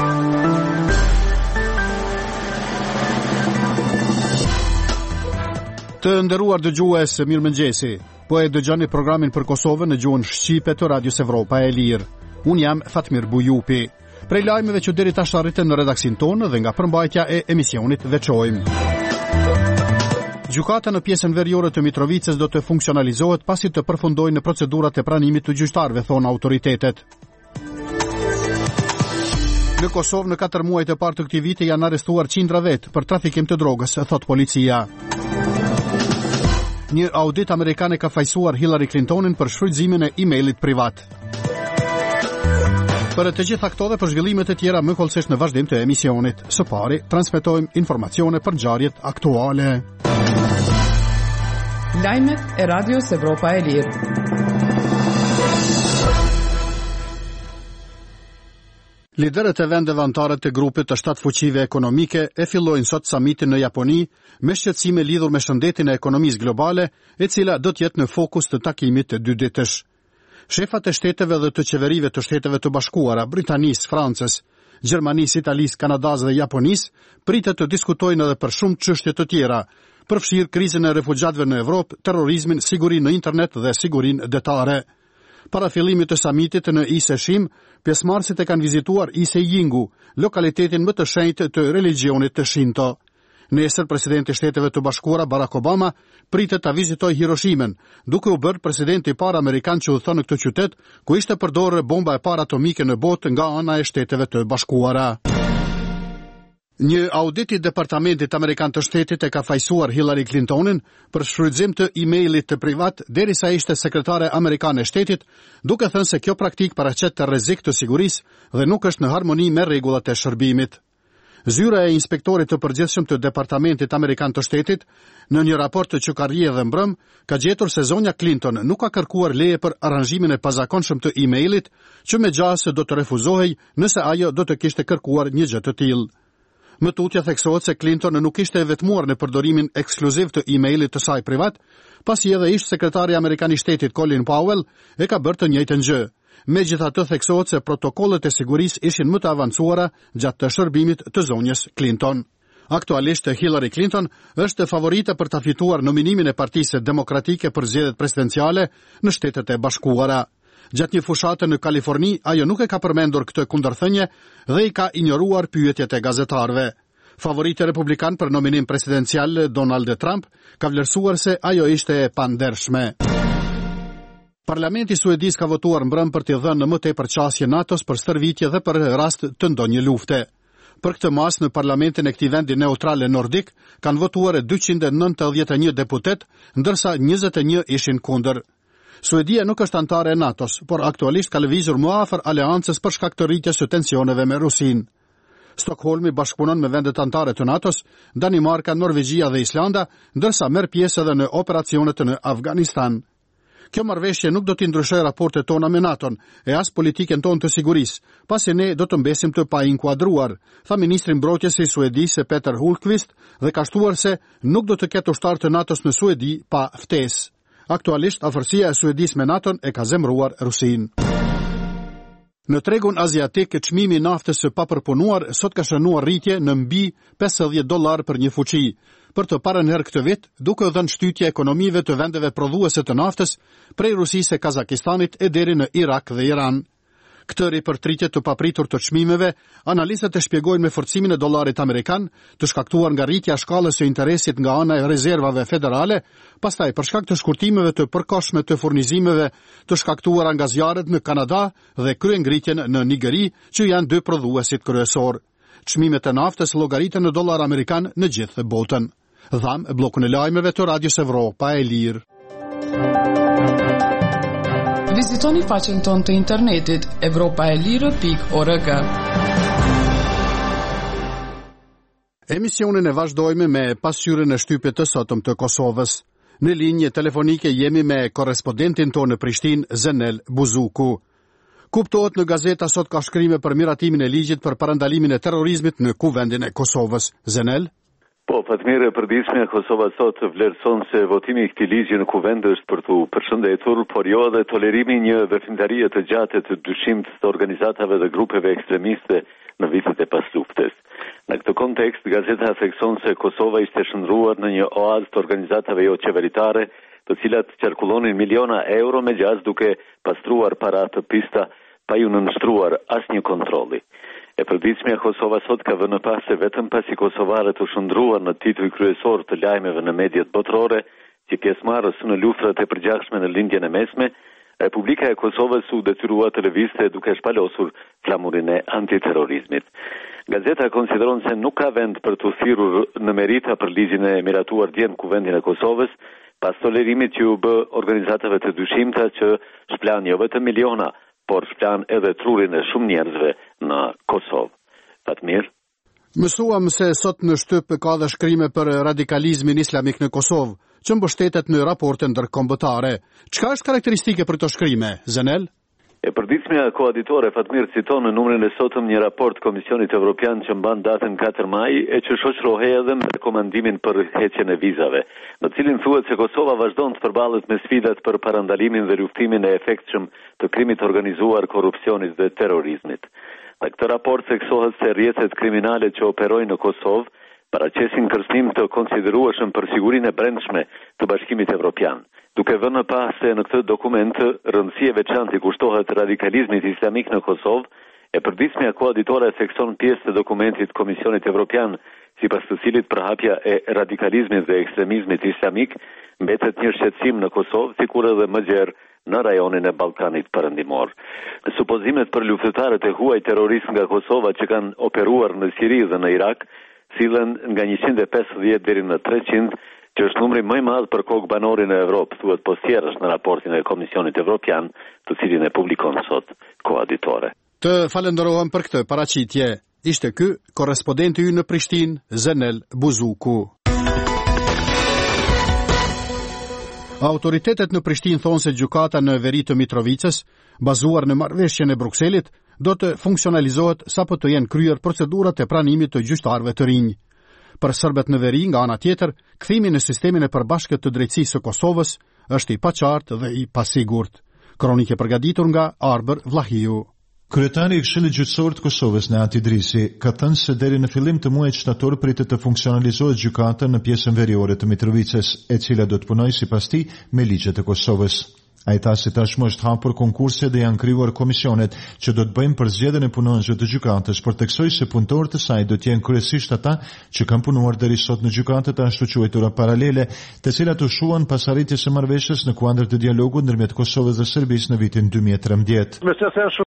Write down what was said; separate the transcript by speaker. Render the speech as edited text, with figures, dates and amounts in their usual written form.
Speaker 1: Të nderuar dëgjues, mirëmëngjesi. Po e dëgjoni programin për Kosovën në gjuhën shqipe të Radios Evropa e Lirë. Unë jam Fatmir Bujupi. Prej lajmeve që deri tash arritën në redaksin tonë dhe nga përmbajtja e emisionit veçojmë. Gjykata në pjesën veriore të Mitrovicës do të funksionalizohet pasi të përfundojë në procedurat e pranimit të gjyqtarëve, thonë autoritetet. Në Kosovë në 4 muajt e parë të këtij viti janë arrestuar qindra vet për trafikim të drogës, thot policia. Një audit amerikan e ka fajsuar Hillary Clintonin për shfrytëzimin e e-mailit privat. Për të gjitha këto dhe për zhvillimet e tjera më kollësisht në vazhdim të emisionit. Së pari, transmetojmë informacione për ngjarjet aktuale.
Speaker 2: Lajmet e Radios Evropa e Lirë.
Speaker 1: Liderët e vendeve anëtare të grupit të 7 fuqive ekonomike e fillojnë sot samitin në Japoni me shqetësime lidhur me shëndetin e ekonomisë globale, e cila do të jetë në fokus të takimit të 2 ditësh. Shefat e shteteve dhe të qeverive të Shteteve të Bashkuara, Britanisë, Francës, Gjermanisë, Italisë, Kanadasë dhe Japonisë pritet të diskutojnë edhe për shumë çështje të tjera, përfshirë krizën e refugjatëve në Evropë, terrorizmin, sigurinë në internet dhe sigurinë detare. Para fillimit të samitit në Ise Shim, pjesëmarrësit e kanë vizituar Ise Jingu, lokalitetin më të shenjtë të religionit të Shinto. Nesër, presidenti i Shteteve të Bashkuara Barack Obama pritet ta vizitojë Hiroshimen, duke u bërë presidenti i parë amerikan që udhëton në këtë qytet, ku ishte përdorur bomba e parë atomike në botë nga ana e Shteteve të Bashkuara. Një audit i Departamentit Amerikan të Shtetit e ka fajsuar Hillary Clintonin për shfrytëzim të e-mailit të privat derisa ishte sekretare amerikane e shtetit, duke thënë se kjo praktikë paraqet të rrezik të sigurisë dhe nuk është në harmoni me rregullat e shërbimit. Zyra e inspektorit të përgjithshëm të Departamentit Amerikan të Shtetit, në një raport të QKRI dhe mbrëm, ka gjetur se zonja Clinton nuk ka kërkuar leje për aranjimin e pazakonshëm të e-mailit, që megjithëse do të refuzohej nëse ajo do të kishte kërkuar një gjë të tillë. Më tutje theksohet se Clinton nuk ishte e vetmuar në përdorimin ekskluziv të e-mailit të saj privat, pasi edhe ish sekretari amerikan i shtetit Colin Powell e ka bërë të njëjtën gjë. Megjithatë theksohet se protokollet e sigurisë ishin më të avancuara gjatë të shërbimit të zonjës Clinton. Aktualisht Hillary Clinton është favorite për ta fituar nominimin e Partisë Demokratike për zgjedhjet presidenciale në Shtetet e Bashkuara. Gjatë një fushate në Kaliforni, ajo nuk e ka përmendur këtë kundërthënie dhe i ka injoruar pyetjet e gazetarëve. Favoriti republikan për nominim presidencial Donald Trump ka vlerësuar se ajo ishte e pandershme. Parlamenti suedis ka votuar mbrëm për t'i dhënë më tepër qasje NATO-s për stërvitje dhe për rast të ndonjë lufte. Për këtë mas në parlamentin e këtij vendi neutrale nordik kanë votuar 291 deputet, ndërsa 21 ishin kundër. Suedia nuk është anëtare e NATO-s, por aktualisht ka lëvizur më afër aleancës për shkak të rritjes së tensioneve me Rusinë. Stockholmi bashkëpunon me vendet anëtare të NATO-s, Danimarka, Norvegjia dhe Islanda, ndërsa merr pjesë edhe në operacionet në Afganistan. Kjo marrëveshje nuk do t'i ndryshojë raportet tona me NATO-n e as politikën tonë të sigurisë, pasi ne do të mbesim të painkuadruar, tha ministri mbrojtjes i Suedisë Peter Hultqvist dhe ka shtuar se nuk do të ketë ushtar të NATO-s në Suedi pa ftesë. Aktualisht, afërsia e Suedisë me NATO-n e ka zemruar Rusinë. Në tregun aziatik, çmimi i naftës së papërpunuar sot ka shënuar rritje në mbi $50 për një fuqi, për të parën herë këtë vit, duke dhënë shtytje ekonomive të vendeve prodhuese të naftës, prej Rusisë e Kazakistanit e deri në Irak dhe Iran. Këtë ripërtritje të papritur të çmimeve, analistët e shpjegojnë me forcimin e dollarit amerikan, të shkaktuar nga rritja e shkallës së interesit nga ana e rezervave federale, pastaj për shkak të shkurtimeve të përkohshme të furnizimeve të shkaktuara nga zjarret në Kanada dhe kryengritjen në Nigeri, që janë 2 prodhuesit kryesor. Çmimet e naftës llogariten në dollar amerikan në gjithë botën. Dham bllokun e lajmeve të Radios Evropa e Lirë.
Speaker 2: Vizitoni faqen tonë të internetit evropaelire.org.
Speaker 1: Emisionin e vazhdojmë me pasqyrën e shtypit të sotëm të Kosovës. Në linje telefonike jemi me korrespondentin tonë në Prishtinë, Zenel Buzuku. Kuptohet në gazeta sot ka shkrime për miratimin e ligjit për parandalimin e terrorizmit në kuvendin e Kosovës. Zenel?
Speaker 3: Po, Fatmir, e përditshme Kosova sot vlerëson se votimi i këtij ligji në kuvend është për t'u përshëndetur, por jo edhe tolerimi një veprimtarie të gjatë të dyshimit të organizatave dhe grupeve ekstremiste në vitet e pas luftës. Në këtë kontekst, gazeta thekson se Kosova ishte shndruar në një oazë të organizatave jo qeveritare, të cilat qarkullonin miliona euro me gjaz duke pastruar para të pista pa ju nënshtruar asnjë kontrolli. E përditshmja Kosova sot ka vënë pas se vetëm pasi kosovarët u shndruar në titull kryesor të lajmeve në mediat botërore, që pjesëmarrës në luftrat e përgjithshme në lindjen e mesme, Republika e Kosovës u detyrua të lëvizte duke shpalosur flamurinë e antiterrorizmit. Gazeta konsideron se nuk ka vend për të thirrur në merita për ligjin e miratuar dje në kuvendin e Kosovës, pas tolerimit që u bë organizatave të dyshimta që shplan jo vetëm miliona, por shplan edhe trurin e shumë njerëzve në Kosovë. Fatmir?
Speaker 1: Mësuam se sot në shtyp ka dhe shkrime për radikalizmin islamik në Kosovë, që mbështetet në raporte ndërkombëtare. Çka është karakteristike për këto shkrime, Zenel?
Speaker 3: E përditshmja koaditore Fatmir citon në numrin e sotëm një raport Komisionit Evropian që mban datën 4 maj e që shoqërohej edhe me rekomandimin për heqjen e vizave, në cilin thuhet se Kosova vazhdon të përballet me sfidat për parandalimin dhe luftimin e efektshëm të krimit organizuar, korrupsionit dhe terrorizmit. Në këtë raport theksohet se rrjetet kriminale që operojnë në Kosovë paraqesin kërcënim të konsiderueshëm për sigurinë e brendshme të Bashkimit Evropian. Duke vënë pas se në këtë dokument rëndësi e veçantë i kushtohet radikalizmit islamik në Kosovë, e përditshmja koaditore thekson pjesë të dokumentit Komisionit Evropian, sipas të cilit përhapja e radikalizmit dhe ekstremizmit islamik mbetet një shqetësim në Kosovë, sikur edhe më gjerë në rajonin e Ballkanit Perëndimor. Supozimet për luftëtarët e huaj terrorist nga Kosova që kanë operuar në Siri dhe në Irak sillen nga 150 deri në 300, që është numri më i madh për kokë banori në Evropë, thuhet poshtjerësh në raportin e Komisionit Evropian, të cilin e publikon sot koaditore.
Speaker 1: Të falenderohem për këtë paraqitje. Ishte ky korrespondenti ynë në Prishtinë, Zenel Buzuku. Autoritetet në Prishtinë thonë se gjykata në veri të Mitrovicës, bazuar në marrëveshjen e Brukselit, do të funksionalizohet sapo të jenë kryer procedurat e pranimit të gjyqtarëve të rinj. Për serbet në veri, nga ana tjetër, kthimi në sistemin e përbashkët të drejtësisë së Kosovës është i paqartë dhe i pasigurt. Kronikë përgatitur nga Arber Vlahiu.
Speaker 4: Kryetari i Këshillit Gjyqësor të Kosovës, Neati Idrisi, ka thënë se deri në fillim të muajit shtator pritet të funksionalizohet gjykata në pjesën veriore të Mitrovicës, e cila do të punojë sipas tij me ligjet e Kosovës. Ai tha se tashmë është hapur konkurse dhe janë krijuar komisionet që do të bëjnë përzgjedhjen e punonjësve të gjykatës, por theksoi se punëtorët e saj do të jenë kryesisht ata që kanë punuar deri sot në gjykatat e ashtu quajtura paralele, të cilat u shuan pas arritjes së marrëveshjes në kuadër të dialogut ndërmjet Kosovës dhe Serbisë në vitin 2013.